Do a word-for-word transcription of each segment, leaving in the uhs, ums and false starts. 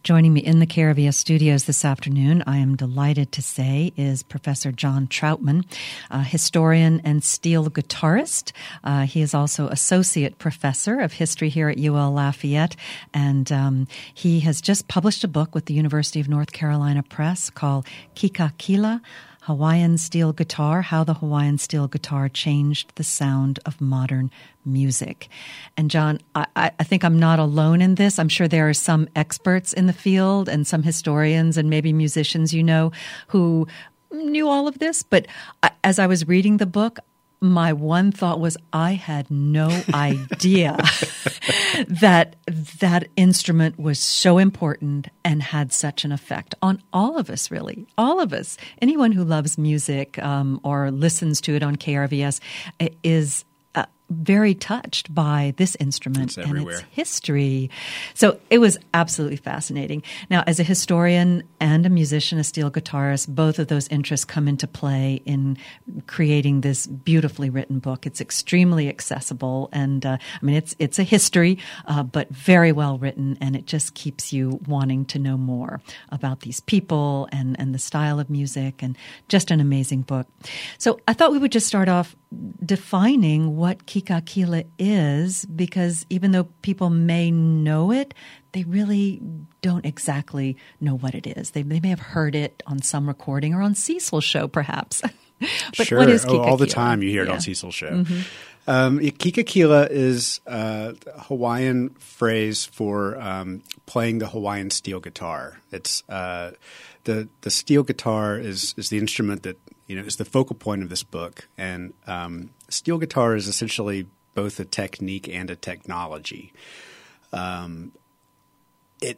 Joining me in the K R V S studios this afternoon, I am delighted to say, is Professor John Troutman, a historian and steel guitarist. Uh, he is also Associate Professor of History here at U L Lafayette, and um, he has just published a book with the University of North Carolina Press called Kikakila, Hawaiian Steel Guitar, How the Hawaiian Steel Guitar Changed the Sound of Modern Music. And John, I, I think I'm not alone in this. I'm sure there are some experts in the field and some historians and maybe musicians you know who knew all of this. But I, as I was reading the book, my one thought was I had no idea that that instrument was so important and had such an effect on all of us, really. All of us. Anyone who loves music um, or listens to it on K R V S is uh, very touched by this instrument and its history. So it was absolutely fascinating. Now, as a historian and a musician, a steel guitarist, both of those interests come into play in creating this beautifully written book. It's extremely accessible, and uh, I mean, it's it's a history, uh, but very well written, and it just keeps you wanting to know more about these people and, and the style of music, and just an amazing book. So I thought we would just start off defining what Kikakila is, because even though people may know it, they really don't exactly know what it is. They, they may have heard it on some recording or on Cecil's show, perhaps. But sure. What is Kikakila? Oh, all the time you hear it yeah. on Cecil's show. Mm-hmm. Um, Kikakila is a Hawaiian phrase for um, playing the Hawaiian steel guitar. It's uh, the the steel guitar is is the instrument that you know is the focal point of this book, and um, steel guitar is essentially both a technique and a technology. Um, it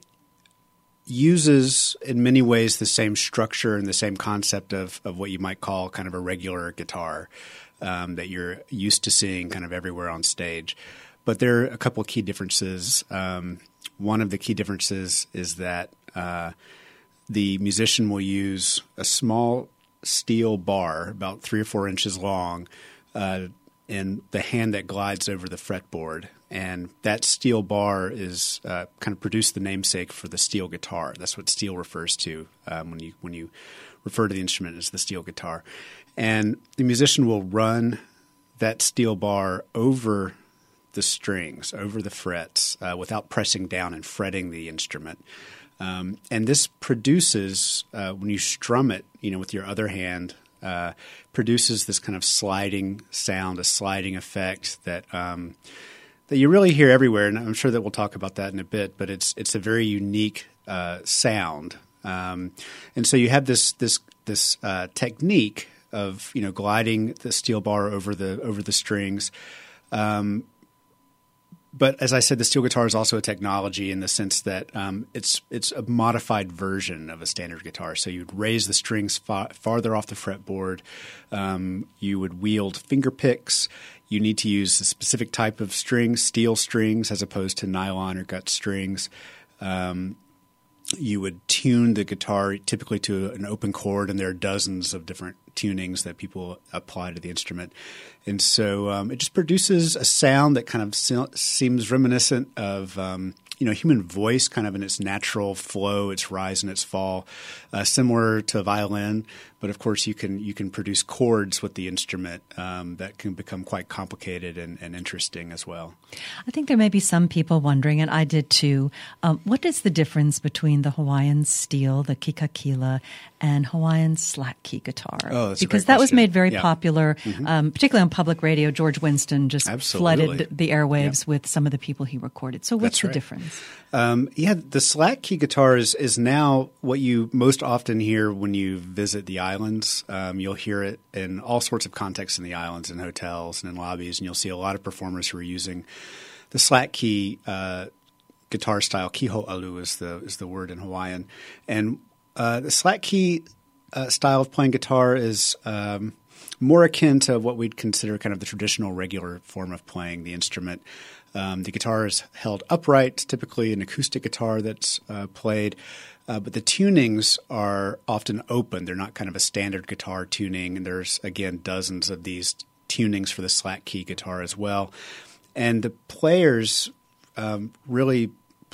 uses in many ways the same structure and the same concept of, of what you might call kind of a regular guitar um, that you're used to seeing kind of everywhere on stage. But there are a couple of key differences. Um, one of the key differences is that uh, the musician will use a small steel bar about three or four inches long uh, in the hand that glides over the fretboard. And that steel bar is uh, kind of produced the namesake for the steel guitar. That's what steel refers to um, when you when you refer to the instrument as the steel guitar. And the musician will run that steel bar over the strings, over the frets, uh, without pressing down and fretting the instrument. Um, and this produces, uh, when you strum it, you know, with your other hand, uh, produces this kind of sliding sound, a sliding effect that um, that you really hear everywhere. And I'm sure that we'll talk about that in a bit. But it's it's a very unique uh, sound, um, and so you have this this this uh, technique of you know gliding the steel bar over the over the strings. Um, But as I said, the steel guitar is also a technology in the sense that um, it's it's a modified version of a standard guitar. So you'd raise the strings fa- farther off the fretboard. Um, you would wield finger picks. You need to use a specific type of strings, steel strings, as opposed to nylon or gut strings. Um, you would tune the guitar typically to an open chord, and there are dozens of different tunings that people apply to the instrument. And so um, it just produces a sound that kind of se- seems reminiscent of um, you know human voice, kind of in its natural flow, its rise and its fall, uh, similar to a violin. But of course, you can you can produce chords with the instrument um, that can become quite complicated and, and interesting as well. I think there may be some people wondering, and I did too, um, what is the difference between the Hawaiian steel, the Kikakila, and Hawaiian slack key guitar? Oh, that's because a great that was question. made very yeah. popular, mm-hmm. um, particularly on public radio. George Winston just Absolutely. flooded the airwaves yep. with some of the people he recorded. So what's That's the right. difference? Um, yeah, the slack key guitar is, is now what you most often hear when you visit the islands. Um, you'll hear it in all sorts of contexts in the islands, in hotels and in lobbies, and you'll see a lot of performers who are using the slack key uh, guitar style. Kiho'alu is the is the word in Hawaiian, and uh, the slack key uh, style of playing guitar is um, more akin to what we'd consider kind of the traditional regular form of playing the instrument. Um, the guitar is held upright, typically an acoustic guitar that's uh, played, uh, but the tunings are often open. They're not kind of a standard guitar tuning, and there's, again, dozens of these tunings for the slack key guitar as well. And the players um, really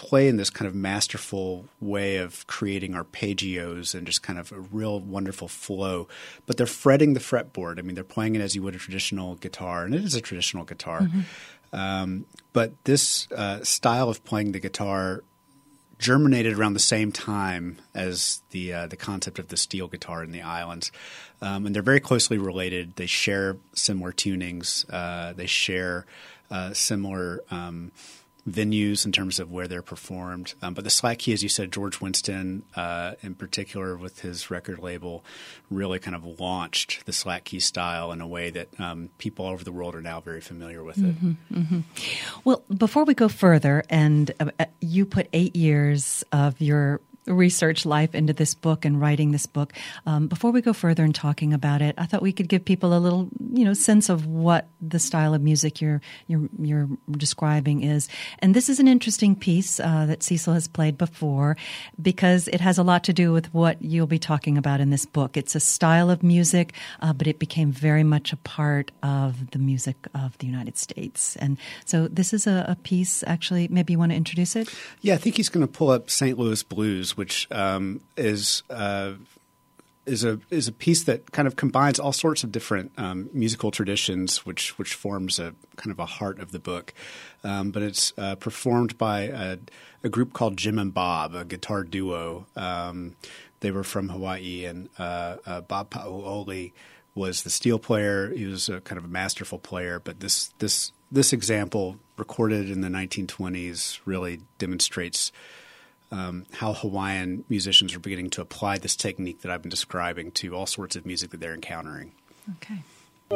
play in this kind of masterful way of creating arpeggios and just kind of a real wonderful flow. But they're fretting the fretboard. I mean, they're playing it as you would a traditional guitar, and it is a traditional guitar. Mm-hmm. Um, but this uh, style of playing the guitar germinated around the same time as the uh, the concept of the steel guitar in the islands. Um, and they're very closely related. They share similar tunings. Uh, they share uh, similar um, venues in terms of where they're performed. Um, but the Slack Key, as you said, George Winston uh, in particular with his record label really kind of launched the Slack Key style in a way that um, people all over the world are now very familiar with it. Mm-hmm, mm-hmm. Well, before we go further, and uh, you put eight years of your research life into this book and writing this book. Um, before we go further in talking about it, I thought we could give people a little, you know, sense of what the style of music you're you're, you're describing is. And this is an interesting piece uh, that Cecil has played before because it has a lot to do with what you'll be talking about in this book. It's a style of music, uh, but it became very much a part of the music of the United States. And so this is a, a piece. Actually, maybe you want to introduce it? Yeah, I think he's going to pull up Saint Louis Blues, which um, is uh, is a is a piece that kind of combines all sorts of different um, musical traditions, which which forms a kind of a heart of the book. Um, but it's uh, performed by a, a group called Jim and Bob, a guitar duo. Um, they were from Hawaii, and uh, uh, Bob Pau'oli was the steel player. He was a kind of a masterful player, but this this this example, recorded in the nineteen twenties, really demonstrates Um, how Hawaiian musicians are beginning to apply this technique that I've been describing to all sorts of music that they're encountering. Okay.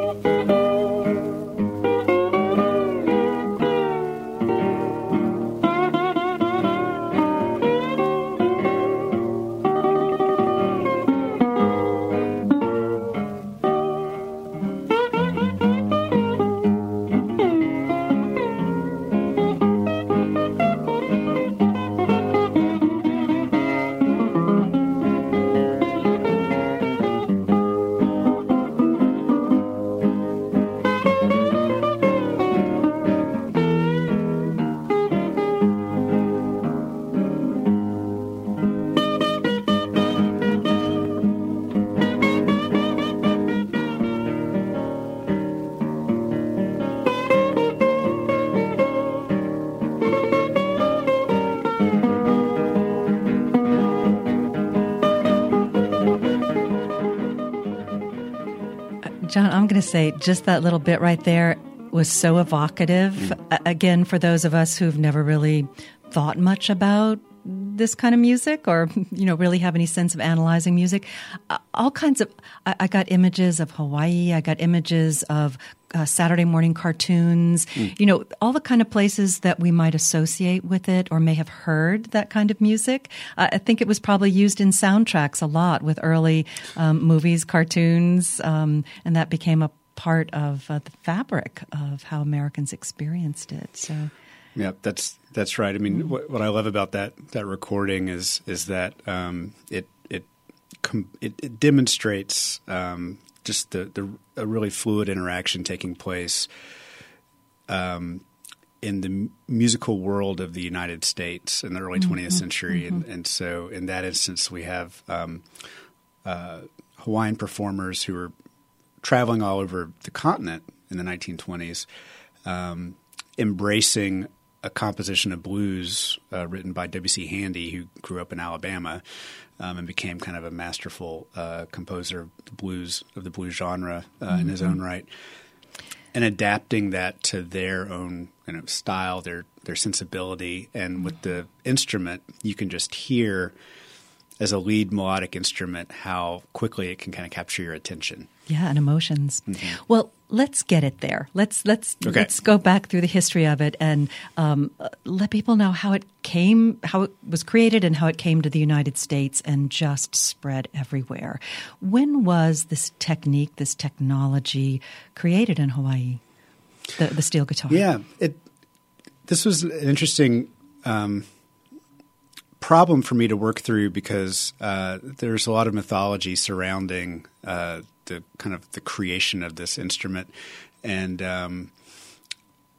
John, I'm going to say just that little bit right there was so evocative. Mm. Again, for those of us who've never really thought much about this kind of music or, you know, really have any sense of analyzing music, all kinds of, I, I got images of Hawaii. I got images of uh, Saturday morning cartoons, mm. you know, all the kind of places that we might associate with it or may have heard that kind of music. Uh, I think it was probably used in soundtracks a lot with early um, movies, cartoons, um, and that became a part of uh, the fabric of how Americans experienced it. So. Yeah, that's that's right. I mean, mm-hmm. what, what I love about that that recording is is that um, it it, com- it it demonstrates um, just the the a really fluid interaction taking place um, in the musical world of the United States in the early mm-hmm. twentieth century, mm-hmm. and and so in that instance we have um, uh, Hawaiian performers who are traveling all over the continent in the nineteen twenties, um, embracing a composition of blues uh, written by W C Handy, who grew up in Alabama um, and became kind of a masterful uh, composer of the blues of the blues genre uh, mm-hmm. in his own right, and adapting that to their own kind of style, their their sensibility, and mm-hmm. with the instrument, you can just hear as a lead melodic instrument how quickly it can kind of capture your attention. Yeah, and emotions. Mm-hmm. Well, let's get it there. Let's let's okay. let's go back through the history of it and um, let people know how it came, how it was created, and how it came to the United States and just spread everywhere. When was this technique, this technology created in Hawaii? The the steel guitar. Yeah, it. This was an interesting Um, problem for me to work through because uh, there's a lot of mythology surrounding uh, the kind of the creation of this instrument, and um,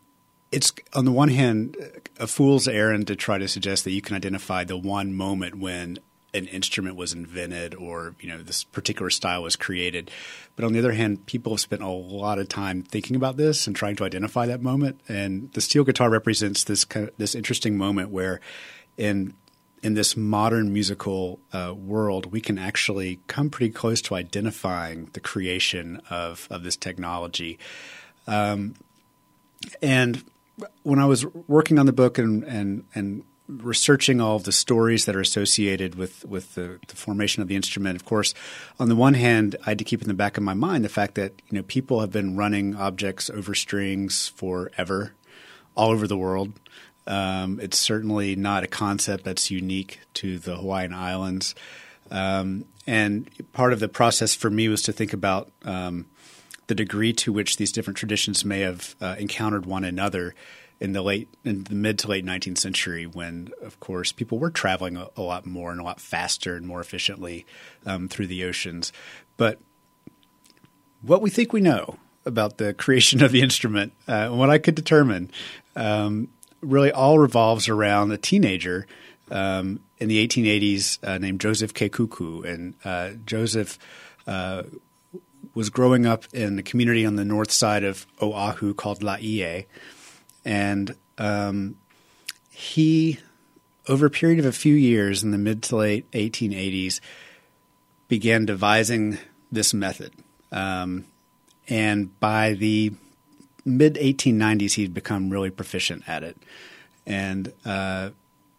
it's on the one hand a fool's errand to try to suggest that you can identify the one moment when an instrument was invented or, you know, this particular style was created. But on the other hand, people have spent a lot of time thinking about this and trying to identify that moment. And the steel guitar represents this kind of, this interesting moment where in in this modern musical uh, world, we can actually come pretty close to identifying the creation of, of this technology. Um, and when I was working on the book and, and, and researching all of the stories that are associated with, with the, the formation of the instrument, of course, on the one hand, I had to keep in the back of my mind the fact that, you know, people have been running objects over strings forever, all over the world. Um, it's certainly not a concept that's unique to the Hawaiian Islands. Um, and part of the process for me was to think about um, the degree to which these different traditions may have uh, encountered one another in the late, in the mid to late nineteenth century, when, of course, people were traveling a, a lot more and a lot faster and more efficiently um, through the oceans. But what we think we know about the creation of the instrument, uh, what I could determine, um, really all revolves around a teenager um, in the eighteen eighties uh, named Joseph Kekuku. And uh, Joseph uh, was growing up in a community on the north side of Oahu called Laie. And um, he, over a period of a few years in the mid to late eighteen eighties, began devising this method. Um, and by the mid eighteen nineties, he'd become really proficient at it. And uh,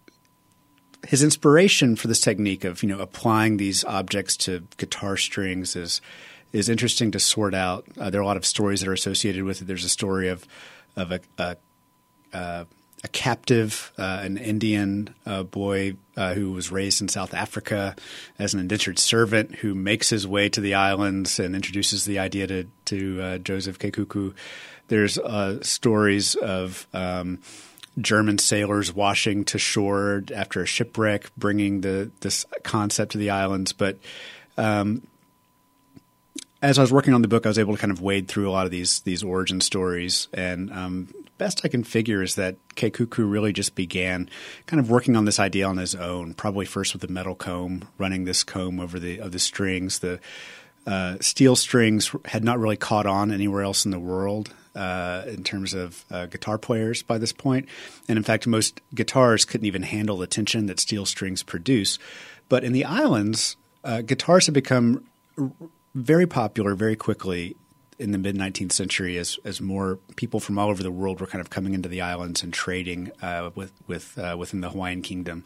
his inspiration for this technique of, you know, applying these objects to guitar strings is is interesting to sort out. Uh, there are a lot of stories that are associated with it. There's a story of of a a, a, a captive, uh, an Indian uh, boy uh, who was raised in South Africa as an indentured servant, who makes his way to the islands and introduces the idea to to uh, Joseph Kekuku. There's uh, stories of um, German sailors washing to shore after a shipwreck, bringing the this concept to the islands. But um, as I was working on the book, I was able to kind of wade through a lot of these these origin stories. And um, best I can figure is that Kekuku really just began kind of working on this idea on his own, probably first with a metal comb, running this comb over the of the strings. The uh, steel strings had not really caught on anywhere else in the world uh, in terms of uh, guitar players by this point. And in fact, most guitars couldn't even handle the tension that steel strings produce. But in the islands, uh, guitars had become r- very popular very quickly in the mid-nineteenth century as as more people from all over the world were kind of coming into the islands and trading uh, with with uh, within the Hawaiian kingdom.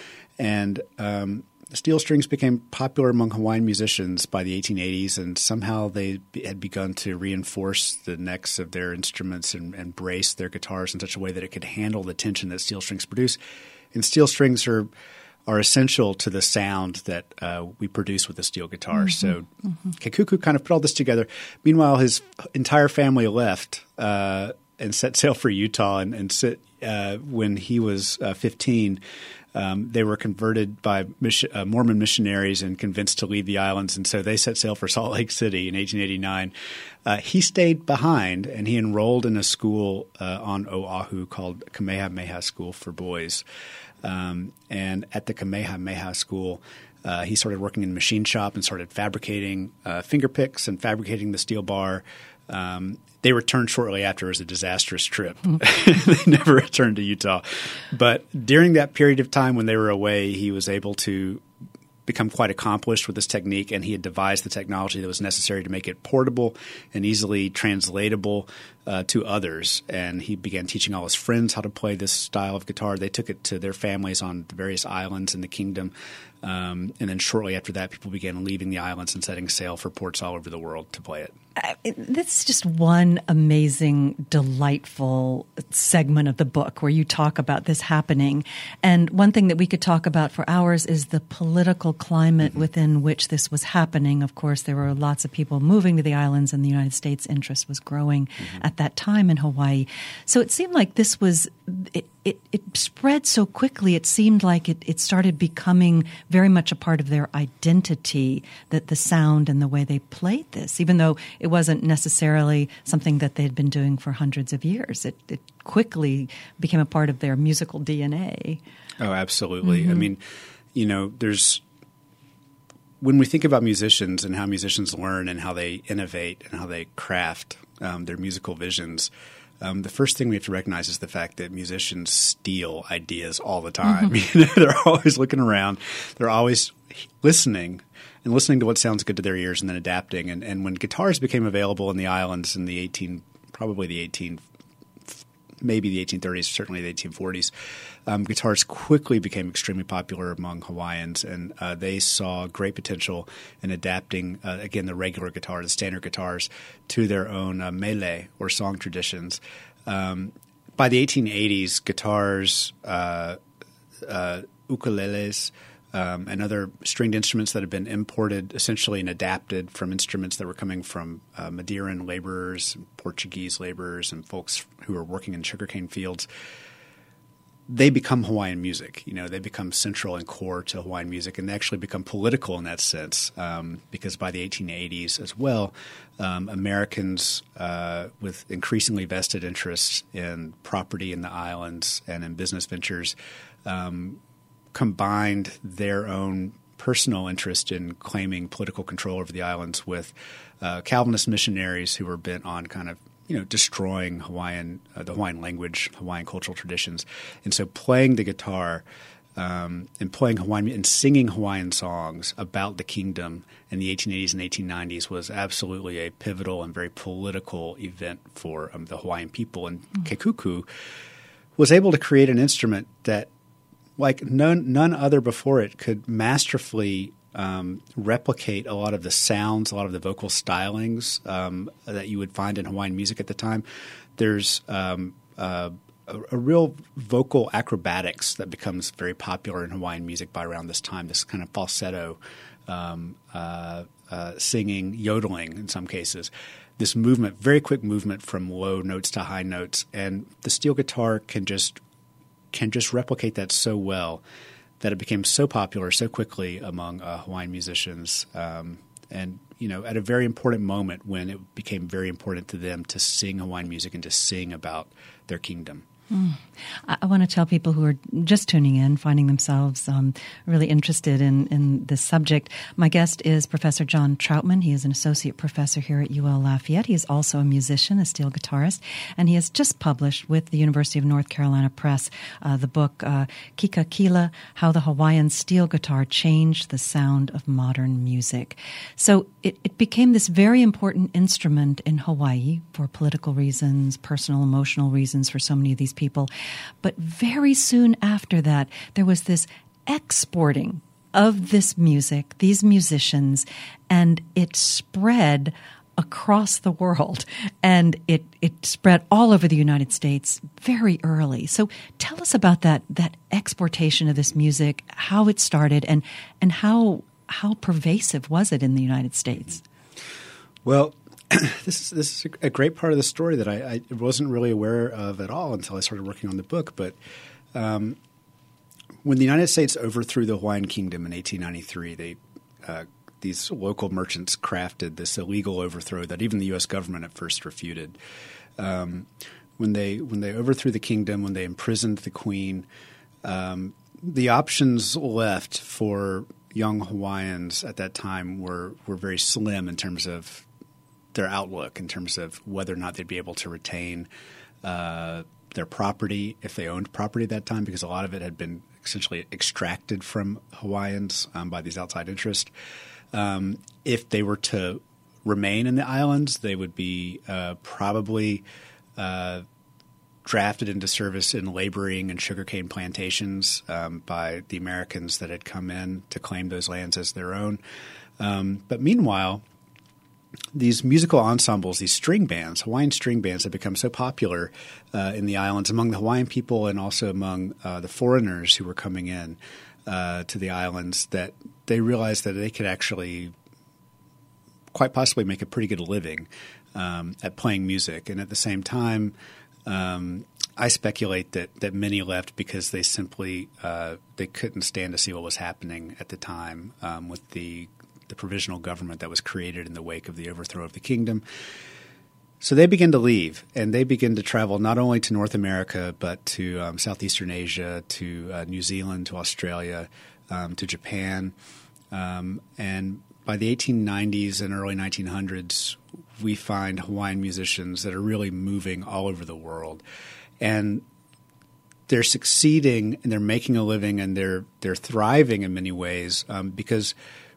And um, steel strings became popular among Hawaiian musicians by the eighteen eighties, and somehow they had begun to reinforce the necks of their instruments and, and brace their guitars in such a way that it could handle the tension that steel strings produce. And steel strings are are essential to the sound that uh, we produce with the steel guitar. Mm-hmm. So mm-hmm. Kekuku kind of put all this together. Meanwhile, his entire family left uh, and set sail for Utah. And, and sit, uh, when he was uh, fifteen, um, they were converted by mission, uh, Mormon missionaries and convinced to leave the islands. And so they set sail for Salt Lake City in eighteen eighty-nine. Uh, he stayed behind, and he enrolled in a school uh, on Oahu called Kamehameha School for Boys. Um, and at the Kamehameha School, uh, he started working in the machine shop and started fabricating uh, finger picks and fabricating the steel bar. Um, they returned shortly after. It was a disastrous trip. Mm-hmm. They never returned to Utah. But during that period of time when they were away, he was able to become quite accomplished with this technique, and he had devised the technology that was necessary to make it portable and easily translatable uh, to others. And he began teaching all his friends how to play this style of guitar. They took it to their families on the various islands in the kingdom. Um, and then shortly after that, people began leaving the islands and setting sail for ports all over the world to play it. Uh, that's just one amazing, delightful segment of the book where you talk about this happening. And one thing that we could talk about for hours is the political climate mm-hmm. within which this was happening. Of course, there were lots of people moving to the islands, and the United States' interest was growing mm-hmm. at at that time in Hawaii. So it seemed like this was, it, it, it spread so quickly, it seemed like it, it started becoming very much a part of their identity, that the sound and the way they played this, even though it wasn't necessarily something that they had been doing for hundreds of years. It, it quickly became a part of their musical D N A. Oh, absolutely. Mm-hmm. I mean, you know, there's when we think about musicians and how musicians learn and how they innovate and how they craft um, their musical visions, um, the first thing we have to recognize is the fact that musicians steal ideas all the time. Mm-hmm. You know, they're always looking around. They're always listening and listening to what sounds good to their ears and then adapting. And, and when guitars became available in the islands in the eighteen, probably the eighteen, maybe the eighteen thirties, certainly the eighteen forties, um, guitars quickly became extremely popular among Hawaiians, and uh, they saw great potential in adapting, uh, again, the regular guitar, the standard guitars, to their own uh, mele or song traditions. Um, by the eighteen eighties, guitars, uh, uh, ukuleles, Um, and other stringed instruments that had been imported essentially and adapted from instruments that were coming from uh, Madeiran laborers, Portuguese laborers, and folks who were working in sugarcane fields. They become Hawaiian music. You know, they become central and core to Hawaiian music, and they actually become political in that sense um, because by the eighteen eighties as well, um, Americans uh, with increasingly vested interests in property in the islands and in business ventures um, combined their own personal interest in claiming political control over the islands with uh, Calvinist missionaries who were bent on kind of, you know, destroying Hawaiian, uh, the Hawaiian language, Hawaiian cultural traditions. And so playing the guitar um, and playing Hawaiian and singing Hawaiian songs about the kingdom in the eighteen eighties and eighteen nineties was absolutely a pivotal and very political event for um, the Hawaiian people. And mm-hmm. Kekuku was able to create an instrument that, like none none other before it, could masterfully um, replicate a lot of the sounds, a lot of the vocal stylings um, that you would find in Hawaiian music at the time. There's um, uh, a, a real vocal acrobatics that becomes very popular in Hawaiian music by around this time, this kind of falsetto um, uh, uh, singing, yodeling in some cases. This movement, very quick movement from low notes to high notes. And the steel guitar can just can just replicate that so well that it became so popular so quickly among uh, Hawaiian musicians. Um, and, you know, at a very important moment when it became very important to them to sing Hawaiian music and to sing about their kingdom. Mm. I, I want to tell people who are just tuning in, finding themselves um, really interested in, in this subject. My guest is Professor John Troutman. He is an associate professor here at U L Lafayette. He is also a musician, a steel guitarist, and he has just published with the University of North Carolina Press uh, the book uh, Kikakila, How the Hawaiian Steel Guitar Changed the Sound of Modern Music. So it, it became this very important instrument in Hawaii for political reasons, personal, emotional reasons for so many of these people. But very soon after that, there was this exporting of this music, these musicians, and it spread across the world. And it, it spread all over the United States very early. So tell us about that that exportation of this music, how it started, and and how how pervasive was it in the United States? Well, This is this is a great part of the story that I, I wasn't really aware of at all until I started working on the book. But um, when the United States overthrew the Hawaiian Kingdom in eighteen ninety-three, they uh, these local merchants crafted this illegal overthrow that even the U S government at first refuted. Um, when they when they overthrew the kingdom, when they imprisoned the queen, um, the options left for young Hawaiians at that time were were very slim in terms of their outlook, in terms of whether or not they'd be able to retain uh, their property if they owned property at that time, because a lot of it had been essentially extracted from Hawaiians um, by these outside interests. Um, if they were to remain in the islands, they would be uh, probably uh, drafted into service in laboring and sugarcane plantations um, by the Americans that had come in to claim those lands as their own. Um, but meanwhile, these musical ensembles, these string bands, Hawaiian string bands, have become so popular uh, in the islands among the Hawaiian people and also among uh, the foreigners who were coming in uh, to the islands that they realized that they could actually quite possibly make a pretty good living um, at playing music. And at the same time, um, I speculate that, that many left because they simply uh, they couldn't stand to see what was happening at the time um, with the the provisional government that was created in the wake of the overthrow of the kingdom. So they begin to leave, and they begin to travel not only to North America but to um, Southeastern Asia, to uh, New Zealand, to Australia, um, to Japan. Um, and by the eighteen nineties and early nineteen hundreds, we find Hawaiian musicians that are really moving all over the world. And they're succeeding, and they're making a living, and they're they're thriving in many ways um, because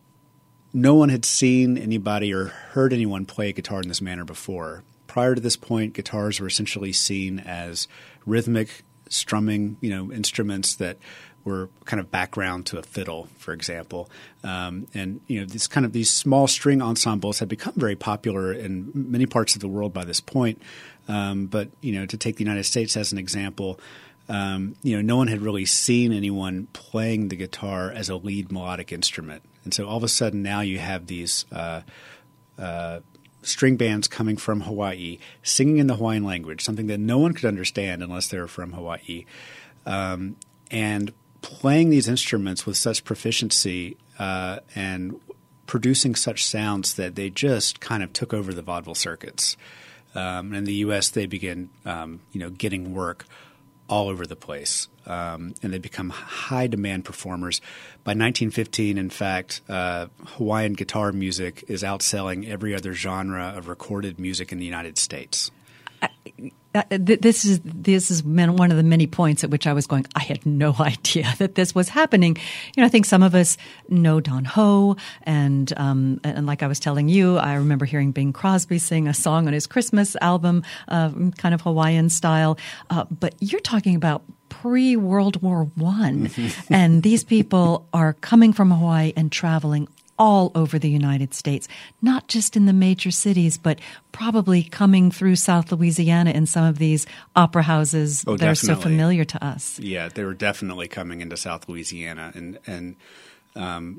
no one had seen anybody or heard anyone play a guitar in this manner before. Prior to this point, guitars were essentially seen as rhythmic strumming, you know, instruments that were kind of background to a fiddle, for example. Um, and, you know, this kind of these small string ensembles had become very popular in many parts of the world by this point. Um, but, you know, to take the United States as an example, um, you know, no one had really seen anyone playing the guitar as a lead melodic instrument. And so all of a sudden now you have these uh, uh, string bands coming from Hawaii, singing in the Hawaiian language, something that no one could understand unless they were from Hawaii, um, and playing these instruments with such proficiency uh, and producing such sounds that they just kind of took over the vaudeville circuits. Um, in the U S, they begin, um, you know, getting work all over the place, um, and they become high-demand performers. By nineteen fifteen, in fact, uh, Hawaiian guitar music is outselling every other genre of recorded music in the United States. I, uh, th- this is this is one of the many points at which I was going, I had no idea that this was happening. You know, I think some of us know Don Ho, and um, and like I was telling you, I remember hearing Bing Crosby sing a song on his Christmas album, uh, kind of Hawaiian style. Uh, but you're talking about pre-World War One, and these people are coming from Hawaii and traveling all over the United States, not just in the major cities, but probably coming through South Louisiana in some of these opera houses oh, that definitely. are so familiar to us. Yeah, they were definitely coming into South Louisiana. And, and um,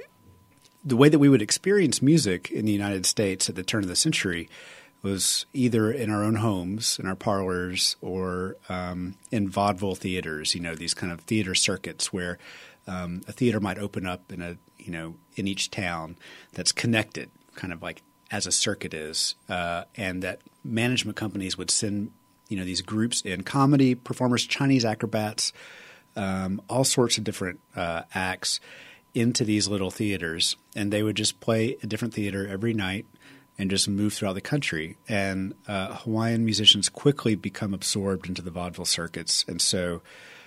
the way that we would experience music in the United States at the turn of the century was either in our own homes, in our parlors, or um, in vaudeville theaters, you know, these kind of theater circuits where um, a theater might open up in a you know, in each town that's connected, kind of like as a circuit is, uh, and that management companies would send, you know, these groups in, comedy performers, Chinese acrobats, um, all sorts of different uh, acts into these little theaters, and they would just play a different theater every night and just move throughout the country. And uh, Hawaiian musicians quickly become absorbed into the vaudeville circuits, and so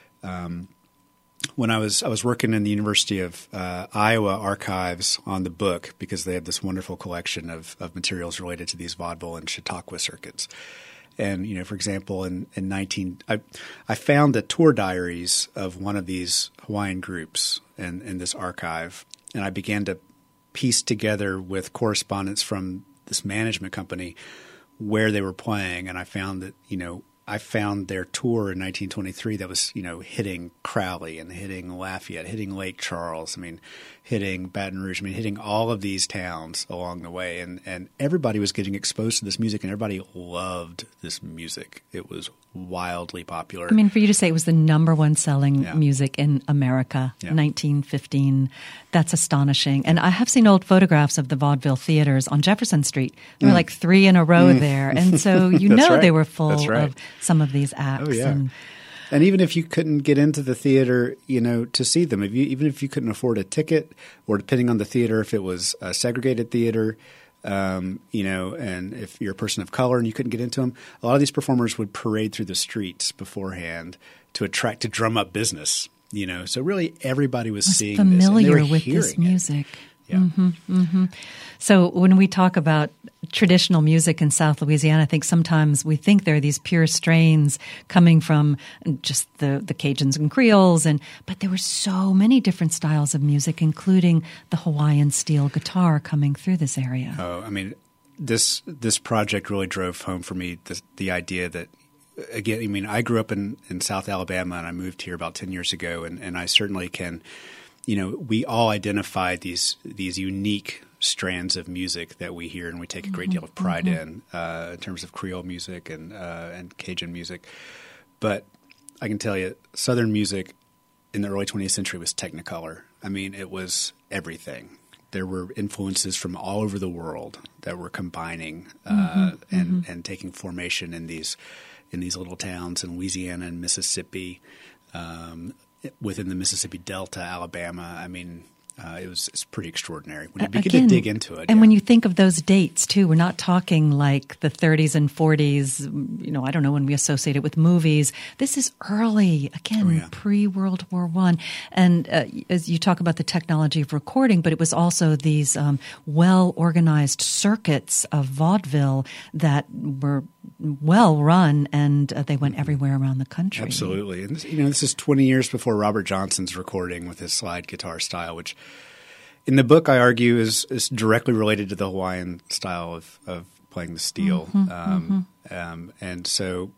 um, When I was I was working in the University of uh, Iowa archives on the book because they had this wonderful collection of, of materials related to these vaudeville and Chautauqua circuits. And, you know, for example, in, in nineteen I, I found the tour diaries of one of these Hawaiian groups in, in this archive, and I began to piece together with correspondence from this management company where they were playing, and I found that, you know, I found their tour in nineteen twenty-three that was, you know, hitting Crowley and hitting Lafayette, hitting Lake Charles, I mean, hitting Baton Rouge, I mean, hitting all of these towns along the way. And, and everybody was getting exposed to this music, and everybody loved this music. It was wildly popular. I mean, for you to say it was the number one selling yeah. music in America, yeah. nineteen fifteen, that's astonishing. And I have seen old photographs of the vaudeville theaters on Jefferson Street. There were Mm. like three in a row Mm. there. And so you That's know right. they were full That's right. of some of these acts. Oh, yeah. And, And even if you couldn't get into the theater, you know, to see them, if you, even if you couldn't afford a ticket, or depending on the theater, if it was a segregated theater, um, you know, and if you're a person of color and you couldn't get into them, a lot of these performers would parade through the streets beforehand to attract, to drum up business, you know. So really everybody was, was seeing familiar this. And they were with this hearing it. music. Yeah. Mm-hmm, mm-hmm. So when we talk about traditional music in South Louisiana, I think sometimes we think there are these pure strains coming from just the, the Cajuns and Creoles, and but there were so many different styles of music, including the Hawaiian steel guitar coming through this area. Oh, I mean, this this project really drove home for me the, the idea that, again, I mean, I grew up in, in South Alabama, and I moved here about ten years ago, and, and I certainly can – you know, we all identified these these unique strands of music that we hear and we take a great deal of pride mm-hmm. in, uh, in terms of Creole music and uh, and Cajun music. But I can tell you, Southern music in the early twentieth century was Technicolor. I mean, it was everything. There were influences from all over the world that were combining uh, mm-hmm, and, mm-hmm. and taking formation in these in these little towns in Louisiana and Mississippi, um, within the Mississippi Delta, Alabama. I mean, uh, it was it's pretty extraordinary when you begin Again, to dig into it. And yeah. when you think of those dates too, we're not talking like the thirties and forties. You know, I don't know when we associate it with movies. This is early, again, oh, yeah. pre-World War One. And uh, as you talk about the technology of recording, but it was also these um, well-organized circuits of vaudeville that were well run, and uh, they went everywhere around the country. Absolutely. And you know, this is twenty years before Robert Johnson's recording with his slide guitar style, which in the book I argue is is directly related to the Hawaiian style of, of playing the steel. Mm-hmm, um, mm-hmm. Um, and so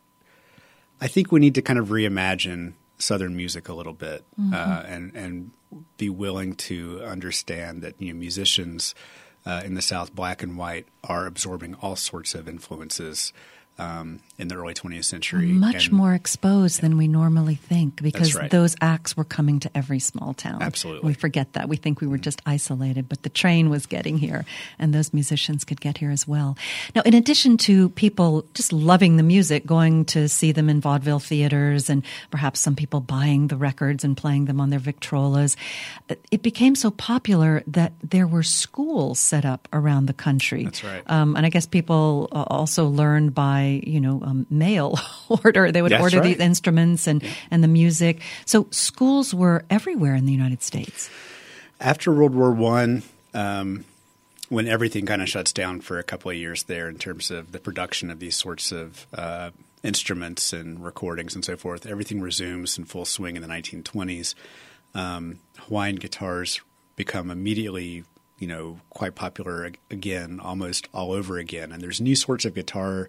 I think we need to kind of reimagine Southern music a little bit, mm-hmm. uh, and and be willing to understand that, you know, musicians Uh, in the South, black and white, are absorbing all sorts of influences um, in the early twentieth century. Much and, more exposed yeah. than we normally think, because right. those acts were coming to every small town. Absolutely. We forget that. We think we were just isolated, but the train was getting here, and those musicians could get here as well. Now, in addition to people just loving the music, going to see them in vaudeville theaters, and perhaps some people buying the records and playing them on their Victrolas, it became so popular that there were schools set up around the country. That's right. Um, and I guess people also learned by, you know, um, mail order. They would That's order right. these instruments and, yeah. and the music. So schools were everywhere in the United States. After World War One, um, when everything kind of shuts down for a couple of years there in terms of the production of these sorts of uh, instruments and recordings and so forth, everything resumes in full swing in the nineteen twenties. Um, Hawaiian guitars become immediately, you know, quite popular again, almost all over again. And there's new sorts of guitar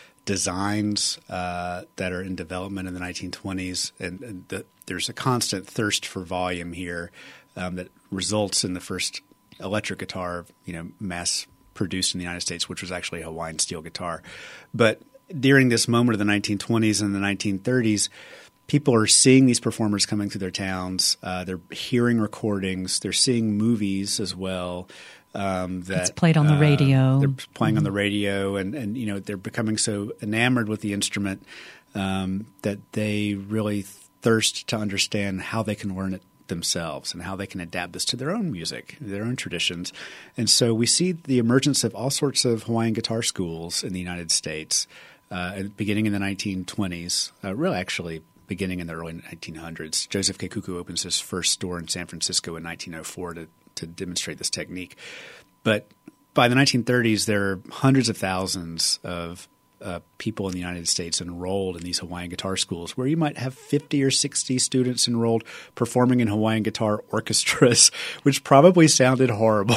designs uh, that are in development in the nineteen twenties, and, and the, there's a constant thirst for volume here um, that results in the first electric guitar, you know, mass produced in the United States, which was actually a Hawaiian steel guitar. But during this moment of the nineteen twenties and the nineteen thirties, people are seeing these performers coming through their towns. Uh, they're hearing recordings. They're seeing movies as well. Um, that it's played on the radio. Uh, they're playing mm-hmm. on the radio, and, and you know they're becoming so enamored with the instrument um, that they really thirst to understand how they can learn it themselves and how they can adapt this to their own music, their own traditions. And so we see the emergence of all sorts of Hawaiian guitar schools in the United States, uh, beginning in the nineteen twenties. Uh, really, actually. Beginning in the early nineteen hundreds. Joseph Kekuku opens his first store in San Francisco in nineteen oh four to, to demonstrate this technique. But by the nineteen thirties, there are hundreds of thousands of uh, people in the United States enrolled in these Hawaiian guitar schools, where you might have fifty or sixty students enrolled performing in Hawaiian guitar orchestras, which probably sounded horrible.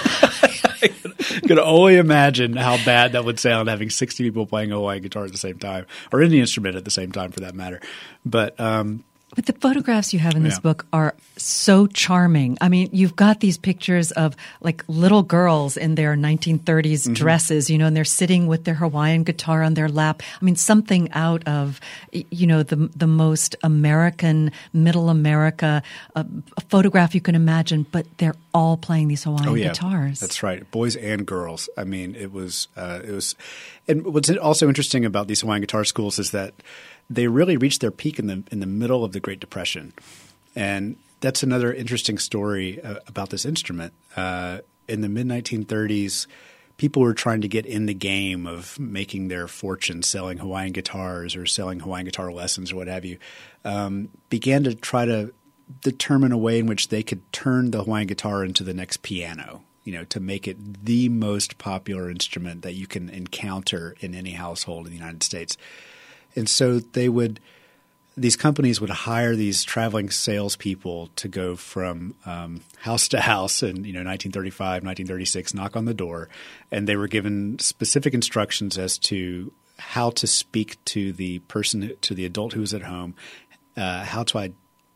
I could only imagine how bad that would sound, having sixty people playing a Hawaiian guitar at the same time, or any instrument at the same time for that matter. But um, But the photographs you have in this yeah. book are so charming. I mean, you've got these pictures of like little girls in their nineteen thirties mm-hmm. dresses, you know, and they're sitting with their Hawaiian guitar on their lap. I mean, something out of, you know, the the most American, middle America uh, photograph you can imagine, but they're all playing these Hawaiian oh, yeah. guitars. That's right. Boys and girls. I mean, it was, uh, it was, and what's also interesting about these Hawaiian guitar schools is that they really reached their peak in the in the middle of the Great Depression, and that's another interesting story uh, about this instrument. Uh, in the mid nineteen thirties, people were trying to get in the game of making their fortune selling Hawaiian guitars or selling Hawaiian guitar lessons or what have you. Um, began to try to determine a way in which they could turn the Hawaiian guitar into the next piano. You know, to make it the most popular instrument that you can encounter in any household in the United States. And so they would – these companies would hire these traveling salespeople to go from um, house to house in, you know, nineteen thirty-five, nineteen thirty-six, knock on the door, and they were given specific instructions as to how to speak to the person – to the adult who was at home, uh, how to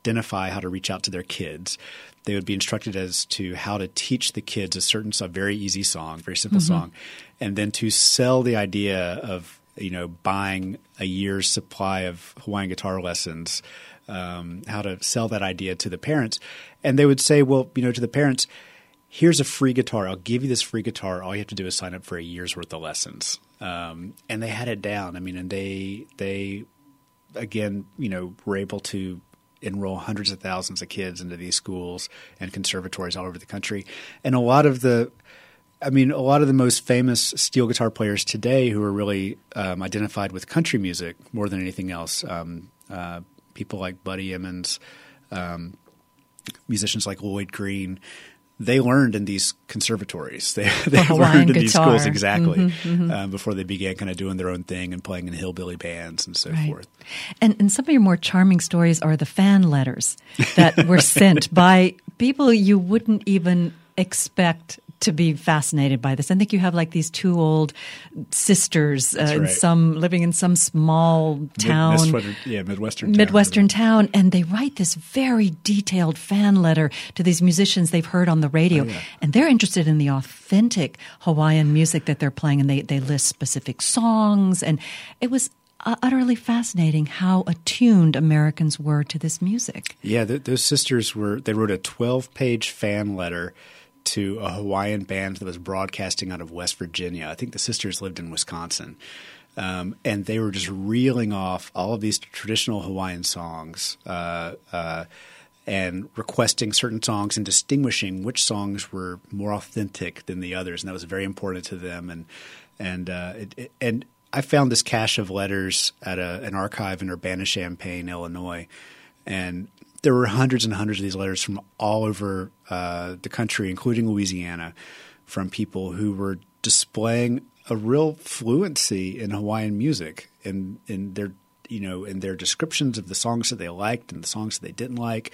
identify how to reach out to their kids. They would be instructed as to how to teach the kids a certain, a very easy song, very simple mm-hmm. song, and then to sell the idea of, you know, buying a year's supply of Hawaiian guitar lessons, um, how to sell that idea to the parents. And they would say, well, you know, to the parents, here's a free guitar. I'll give you this free guitar. All you have to do is sign up for a year's worth of lessons. Um, and they had it down. I mean, and they, they, again, you know, were able to enroll hundreds of thousands of kids into these schools and conservatories all over the country. And a lot of the, I mean, a lot of the most famous steel guitar players today who are really um, identified with country music more than anything else, um, uh, people like Buddy Emmons, um, musicians like Lloyd Green, they learned in these conservatories. They, they learned in guitar. These schools exactly mm-hmm, mm-hmm. Um, before they began kind of doing their own thing and playing in hillbilly bands and so right. forth. And, and some of your more charming stories are the fan letters that were sent by people you wouldn't even expect to be fascinated by this. I think you have like these two old sisters uh, right. in some living in some small town, Mid- yeah, Midwestern town, Midwestern town, and they write this very detailed fan letter to these musicians they've heard on the radio, oh, yeah. and they're interested in the authentic Hawaiian music that they're playing, and they they list specific songs, and it was Uh, utterly fascinating how attuned Americans were to this music. Yeah, th- those sisters were, they wrote a twelve-page fan letter to a Hawaiian band that was broadcasting out of West Virginia. I think the sisters lived in Wisconsin. Um, and they were just reeling off all of these traditional Hawaiian songs uh, uh, and requesting certain songs and distinguishing which songs were more authentic than the others. And that was very important to them. And, and, uh, it, it, and, I found this cache of letters at a, an archive in Urbana-Champaign, Illinois, and there were hundreds and hundreds of these letters from all over uh, the country, including Louisiana, from people who were displaying a real fluency in Hawaiian music in in their you know in their descriptions of the songs that they liked and the songs that they didn't like.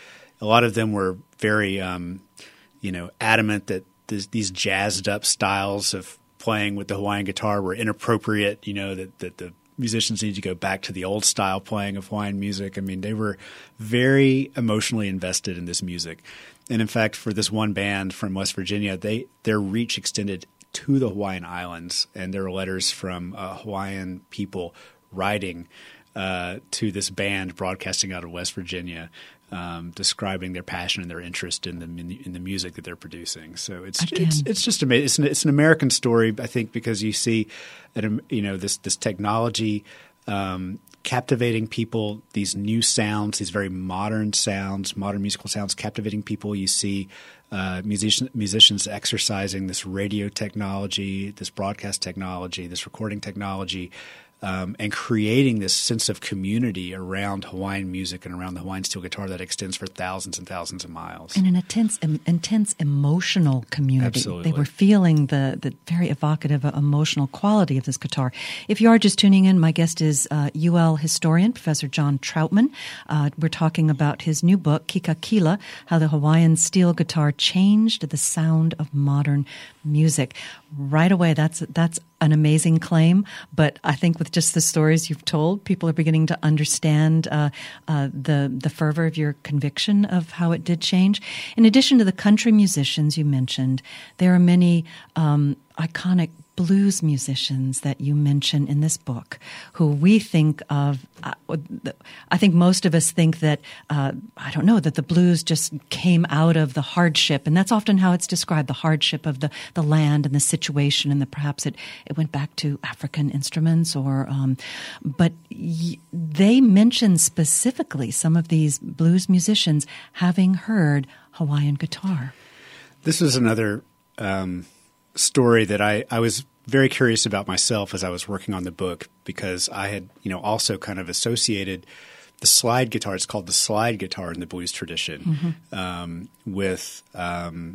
A lot of them were very um, you know adamant that this, these jazzed up styles of playing with the Hawaiian guitar were inappropriate, you know, that, that the musicians need to go back to the old style playing of Hawaiian music. I mean, they were very emotionally invested in this music. And in fact, for this one band from West Virginia, they their reach extended to the Hawaiian Islands, and there were letters from uh, Hawaiian people writing uh, to this band broadcasting out of West Virginia, Um, describing their passion and their interest in the in the music that they're producing. So it's Again. it's it's just amazing. It's an, it's an American story, I think, because you see, that, you know, this this technology um, captivating people, these new sounds, these very modern sounds, modern musical sounds, captivating people. You see uh, musician, musicians exercising this radio technology, this broadcast technology, this recording technology. Um, and creating this sense of community around Hawaiian music and around the Hawaiian steel guitar that extends for thousands and thousands of miles. And an intense, um, intense emotional community. Absolutely. They were feeling the, the very evocative uh, emotional quality of this guitar. If you are just tuning in, my guest is uh, U L historian, Professor John Troutman. Uh, we're talking about his new book, Kikakila, How the Hawaiian Steel Guitar Changed the Sound of Modern Music. Right away, that's that's an amazing claim, but I think with just the stories you've told, people are beginning to understand uh, uh, the the fervor of your conviction of how it did change. In addition to the country musicians you mentioned, there are many um, iconic blues musicians that you mention in this book who we think of. Uh, I think most of us think that, uh, I don't know, that the blues just came out of the hardship. And that's often how it's described, the hardship of the, the land and the situation. And that perhaps it, it went back to African instruments or, um, but y- they mention specifically some of these blues musicians having heard Hawaiian guitar. This was another, um, story that I, I was very curious about myself as I was working on the book, because I had, you know, also kind of associated the slide guitar. It's called the slide guitar in the blues tradition, mm-hmm. um, with um,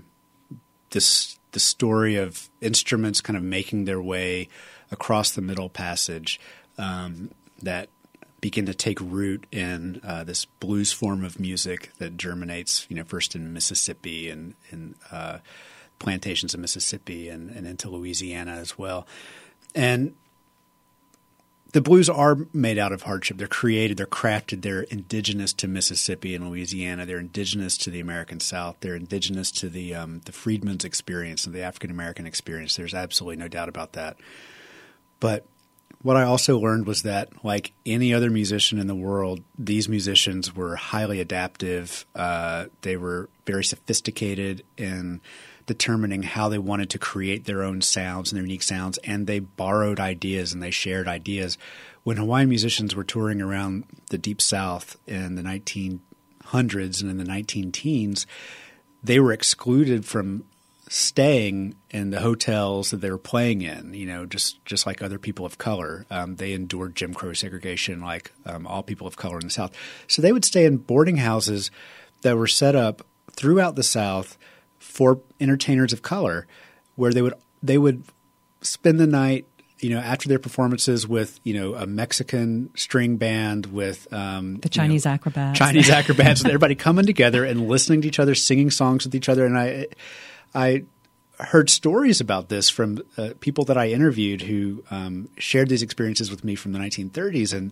this the story of instruments kind of making their way across the Middle Passage um, that begin to take root in uh, this blues form of music that germinates, you know, first in Mississippi and in uh, plantations in Mississippi and, and into Louisiana as well. And the blues are made out of hardship. They're created, they're crafted, they're indigenous to Mississippi and Louisiana. They're indigenous to the American South. They're indigenous to the um, the freedmen's experience and the African American experience. There's absolutely no doubt about that. But what I also learned was that, like any other musician in the world, these musicians were highly adaptive. Uh, they were very sophisticated in determining how they wanted to create their own sounds and their unique sounds, and they borrowed ideas and they shared ideas. When Hawaiian musicians were touring around the Deep South in the nineteen hundreds and in the nineteen teens, they were excluded from staying in the hotels that they were playing in, you know, just, just like other people of color. Um, they endured Jim Crow segregation like um, all people of color in the South. So they would stay in boarding houses that were set up throughout the South for entertainers of color, where they would they would spend the night, you know, after their performances with, you know, a Mexican string band with um, the Chinese you know, acrobats, Chinese acrobats, with everybody coming together and listening to each other, singing songs with each other. And I I heard stories about this from uh, people that I interviewed who um, shared these experiences with me from the nineteen thirties, and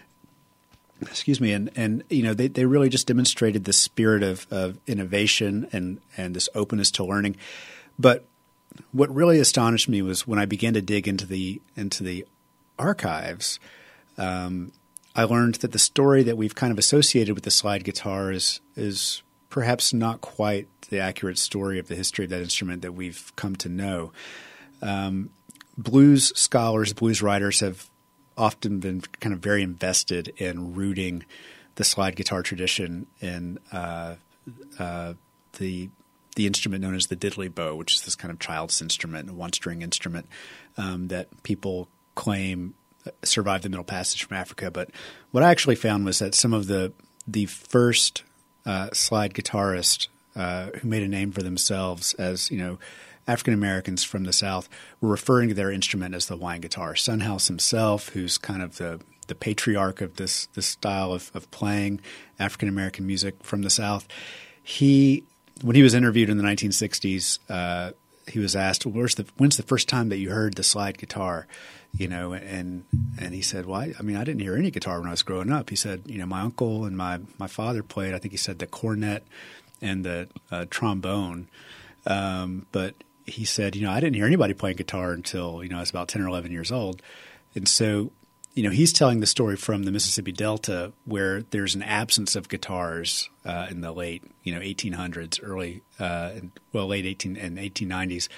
Excuse me, and and you know they, they really just demonstrated this spirit of, of innovation and, and this openness to learning. But what really astonished me was when I began to dig into the into the archives, um, I learned that the story that we've kind of associated with the slide guitar is is perhaps not quite the accurate story of the history of that instrument that we've come to know. Um, blues scholars, blues writers have often been kind of very invested in rooting the slide guitar tradition in uh, uh, the the instrument known as the diddley bow, which is this kind of child's instrument, a one-string instrument um, that people claim survived the Middle Passage from Africa. But what I actually found was that some of the the first uh, slide guitarists uh, who made a name for themselves as, you know, African Americans from the South were referring to their instrument as the Hawaiian guitar. Son House himself, who's kind of the, the patriarch of this this style of, of playing African American music from the South, he when he was interviewed in the nineteen sixties, uh, he was asked, "Where's the when's the first time that you heard the slide guitar?" You know, and and he said, "Well, I, I mean, I didn't hear any guitar when I was growing up." He said, "You know, my uncle and my my father played. I think he said the cornet and the uh, trombone, um, but." He said, you know, I didn't hear anybody playing guitar until, you know, I was about ten or eleven years old. And so, you know, he's telling the story from the Mississippi Delta where there's an absence of guitars uh, in the late, you know, eighteen hundreds, early, uh, well, late eighteen and eighteen nineties.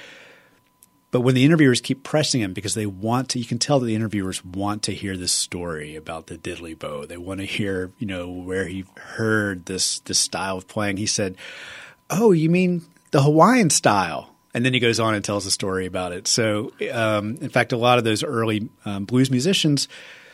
But when the interviewers keep pressing him because they want to – you can tell that the interviewers want to hear this story about the diddley bow. They want to hear, you know, where he heard this, this style of playing. He said, oh, you mean the Hawaiian style? And then he goes on and tells a story about it. So, um, in fact, a lot of those early um, blues musicians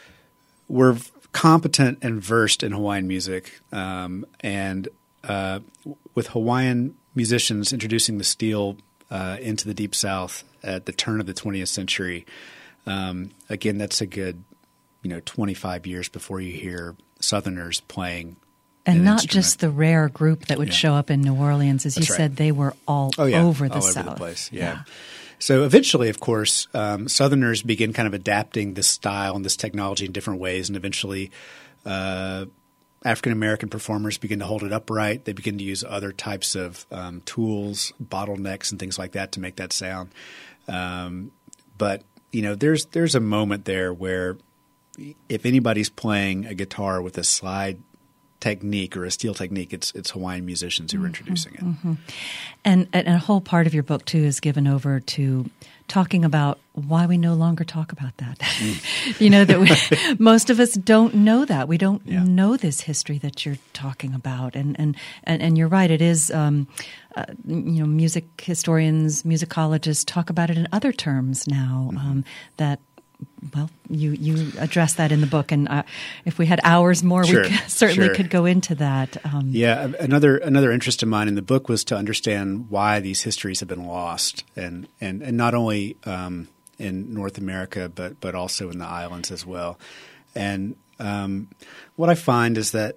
were competent and versed in Hawaiian music. Um, and uh, with Hawaiian musicians introducing the steel uh, into the Deep South at the turn of the twentieth century, um, again, that's a good, you know, twenty-five years before you hear Southerners playing. And not instrument. just the rare group that would yeah. show up in New Orleans. As That's you right. said, they were all oh, yeah. over the all South. All over the place, yeah. yeah. So eventually, of course, um, Southerners begin kind of adapting this style and this technology in different ways. And eventually, uh, African-American performers begin to hold it upright. They begin to use other types of um, tools, bottlenecks and things like that to make that sound. Um, but, you know, there's there's a moment there where if anybody's playing a guitar with a slide technique or a steel technique, it's it's Hawaiian musicians who are introducing it. Mm-hmm. And, and a whole part of your book, too, is given over to talking about why we no longer talk about that. Mm. you know, that we, most of us don't know that. We don't yeah. know this history that you're talking about. And and, and, and you're right, it is, um, uh, you know, music historians, musicologists talk about it in other terms now, mm-hmm. um, that Well, you, you address that in the book, and uh, if we had hours more, sure, we could, certainly sure. could go into that. Um, yeah, another another interest of mine in the book was to understand why these histories have been lost, and and, and not only um, in North America, but but also in the islands as well. And um, what I find is that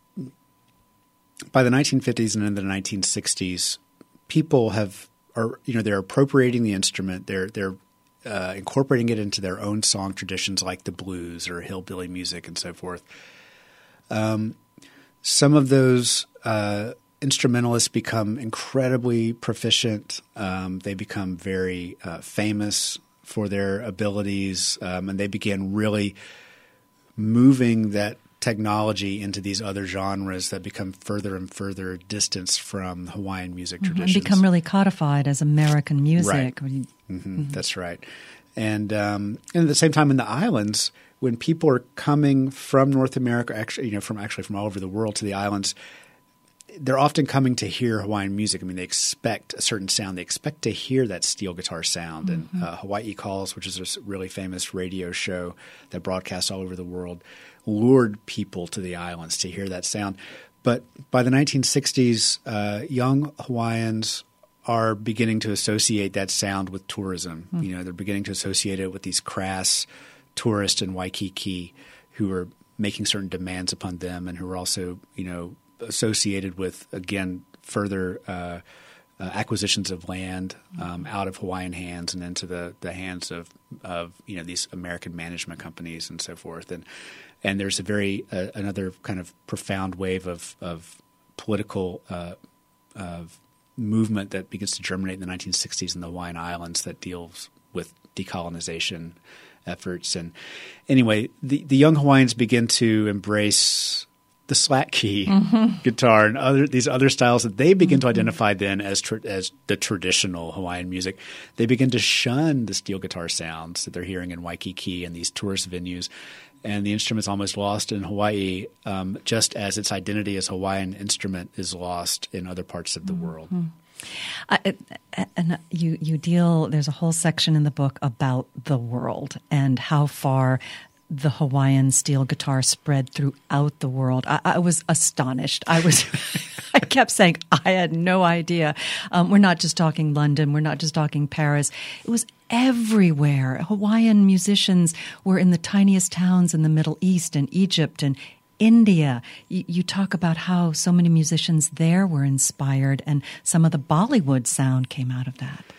by the nineteen fifties and into the nineteen sixties, people have are you know they're appropriating the instrument. They're they're uh, incorporating it into their own song traditions like the blues or hillbilly music and so forth. Um, some of those uh, instrumentalists become incredibly proficient. Um, they become very uh, famous for their abilities, um, and they begin really moving that technology into these other genres that become further and further distanced from Hawaiian music mm-hmm. traditions. And become really codified as American music. Right. Mm-hmm. Mm-hmm. That's right. And, um, and at the same time in the islands, when people are coming from North America, actually, you know, from actually from all over the world to the islands, they're often coming to hear Hawaiian music. I mean, they expect a certain sound. They expect to hear that steel guitar sound. Mm-hmm. And uh, Hawaii Calls, which is a really famous radio show that broadcasts all over the world, lured people to the islands to hear that sound. But by the nineteen sixties, uh, young Hawaiians are beginning to associate that sound with tourism. Mm-hmm. You know, they're beginning to associate it with these crass tourists in Waikiki who are making certain demands upon them and who are also, you know, associated with, again, further uh, uh, acquisitions of land um, out of Hawaiian hands and into the, the hands of, of, you know, these American management companies and so forth. And and there's a very uh, another kind of profound wave of, of political uh, of movement that begins to germinate in the nineteen sixties in the Hawaiian Islands that deals with decolonization efforts. And anyway, the, the young Hawaiians begin to embrace the slack key mm-hmm. guitar and other these other styles that they begin mm-hmm. to identify then as tra- as the traditional Hawaiian music. They begin to shun the steel guitar sounds that they're hearing in Waikiki and these tourist venues, and the instrument's almost lost in Hawaii, um, just as its identity as Hawaiian instrument is lost in other parts of the mm-hmm. world. I, and you you deal. There's a whole section in the book about the world and how far the Hawaiian steel guitar spread throughout the world. I, I was astonished. I was, I kept saying, I had no idea. Um, we're not just talking London. We're not just talking Paris. It was everywhere. Hawaiian musicians were in the tiniest towns in the Middle East and Egypt and India. You, you talk about how so many musicians there were inspired, and some of the Bollywood sound came out of that.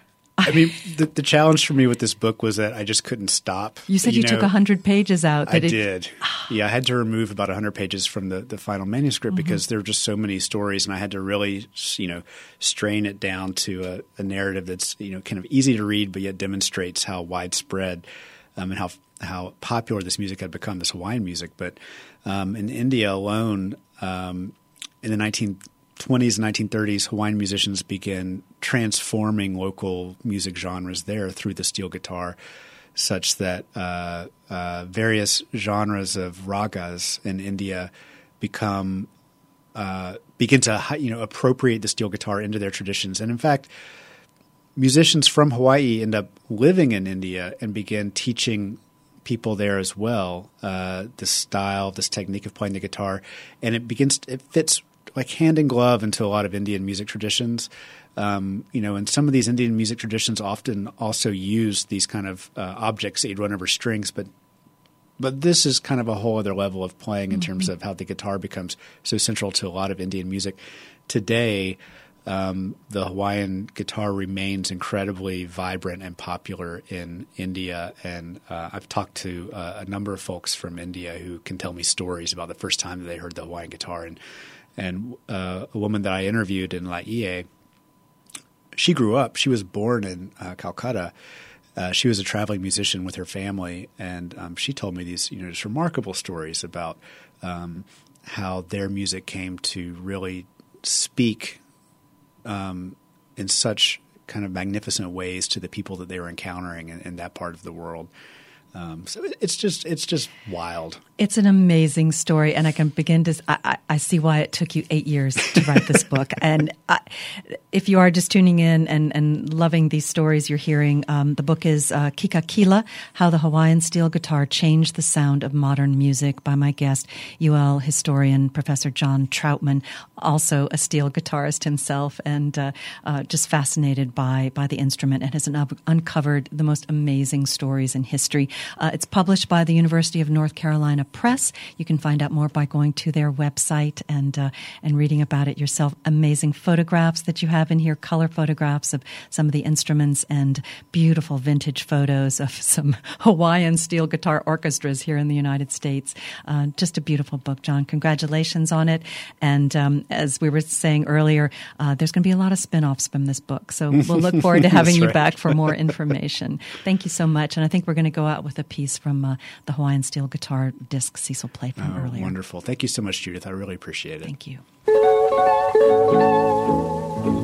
I mean, the, the challenge for me with this book was that I just couldn't stop. You said you, you know, took one hundred pages out. I it, did. Yeah, I had to remove about one hundred pages from the, the final manuscript mm-hmm. because there were just so many stories, and I had to really, you know, strain it down to a, a narrative that's, you know, kind of easy to read but yet demonstrates how widespread um, and how how popular this music had become, this Hawaiian music. But um, in India alone, um, in the nineteen twenties and nineteen thirties, Hawaiian musicians began transforming local music genres there through the steel guitar, such that uh, uh, various genres of ragas in India become uh, begin to you know appropriate the steel guitar into their traditions. And in fact, musicians from Hawaii end up living in India and begin teaching people there as well uh, this style, this technique of playing the guitar, and it begins it fits like hand in glove into a lot of Indian music traditions. Um, you know, and some of these Indian music traditions often also use these kind of uh, objects that you'd run over strings, but but this is kind of a whole other level of playing in mm-hmm. terms of how the guitar becomes so central to a lot of Indian music. Today, um, the Hawaiian guitar remains incredibly vibrant and popular in India, and uh, I've talked to uh, a number of folks from India who can tell me stories about the first time that they heard the Hawaiian guitar. And And uh, a woman that I interviewed in Laie, she grew up. She was born in uh, Calcutta. Uh, she was a traveling musician with her family, and um, she told me these, you know, just remarkable stories about um, how their music came to really speak um, in such kind of magnificent ways to the people that they were encountering in, in that part of the world. Um, so it's just it's just wild. It's an amazing story, and I can begin to I, I, I see why it took you eight years to write this book. And I, if you are just tuning in and, and loving these stories you're hearing, um, the book is uh, Kikakila, How the Hawaiian Steel Guitar Changed the Sound of Modern Music, by my guest, U L historian Professor John Troutman, also a steel guitarist himself, and uh, uh, just fascinated by by the instrument, and has un- uncovered the most amazing stories in history. Uh, it's published by the University of North Carolina Press. You can find out more by going to their website and uh, and reading about it yourself. Amazing photographs that you have in here, color photographs of some of the instruments and beautiful vintage photos of some Hawaiian steel guitar orchestras here in the United States. Uh, just a beautiful book, John. Congratulations on it. And um, as we were saying earlier, uh, there's going to be a lot of spin-offs from this book. So we'll look forward to having you right. back for more information. Thank you so much. And I think we're going to go out with a piece from uh, the Hawaiian steel guitar disc Cecil played from oh, earlier. Wonderful. Thank you so much, Judith. I really appreciate it. Thank you.